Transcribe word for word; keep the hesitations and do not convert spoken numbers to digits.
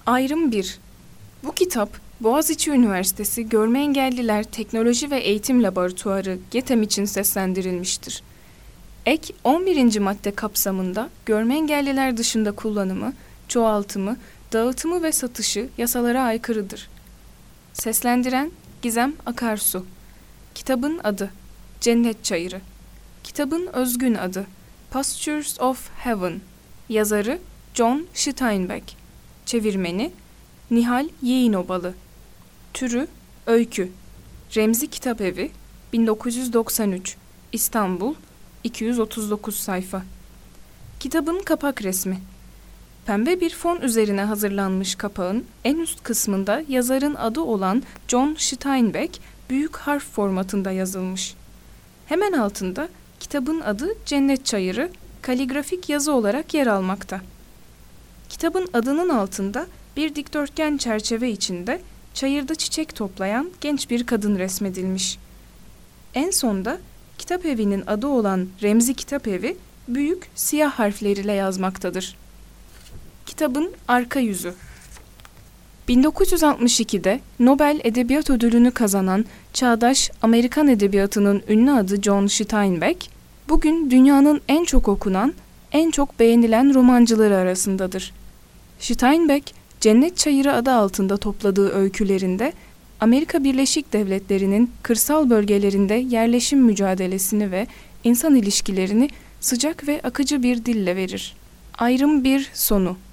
Ayrım bir. Bu kitap, Boğaziçi Üniversitesi Görme Engelliler Teknoloji ve Eğitim Laboratuvarı GETEM için seslendirilmiştir. Ek on birinci madde kapsamında görme engelliler dışında kullanımı, çoğaltımı, dağıtımı ve satışı yasalara aykırıdır. Seslendiren Gizem Akarsu. Kitabın adı Cennet Çayırı. Kitabın özgün adı Pastures of Heaven. Yazarı John Steinbeck. Çevirmeni Nihal Yeğenobalı. Türü öykü. Remzi Kitapevi, bin dokuz yüz doksan üç, İstanbul, iki yüz otuz dokuz sayfa. Kitabın kapak resmi. Pembe bir fon üzerine hazırlanmış kapağın en üst kısmında yazarın adı olan John Steinbeck büyük harf formatında yazılmış. Hemen altında kitabın adı Cennet Çayırı kaligrafik yazı olarak yer almakta. Kitabın adının altında bir dikdörtgen çerçeve içinde çayırda çiçek toplayan genç bir kadın resmedilmiş. En sonda kitap evinin adı olan Remzi Kitapevi büyük siyah harfleriyle yazmaktadır. Kitabın arka yüzü. bin dokuz yüz altmış ikide Nobel Edebiyat Ödülünü kazanan çağdaş Amerikan edebiyatının ünlü adı John Steinbeck, bugün dünyanın en çok okunan, en çok beğenilen romancıları arasındadır. Steinbeck, Cennet Çayırı adı altında topladığı öykülerinde Amerika Birleşik Devletleri'nin kırsal bölgelerinde yerleşim mücadelesini ve insan ilişkilerini sıcak ve akıcı bir dille verir. Ayrım bir sonu.